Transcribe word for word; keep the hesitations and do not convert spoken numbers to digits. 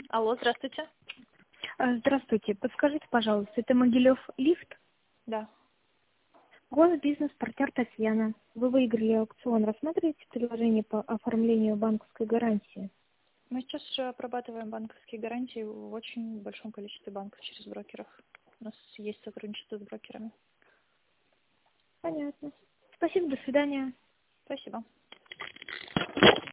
Алло, здравствуйте. А, Здравствуйте. Подскажите, пожалуйста, это Могилев лифт? Да. Госбизнес-партнер Татьяна. Вы выиграли аукцион. Рассматриваете предложение по оформлению банковской гарантии? Мы сейчас уже обрабатываем банковские гарантии в очень большом количестве банков через брокеров. У нас есть сотрудничество с брокерами. Понятно. Спасибо, до свидания. Спасибо.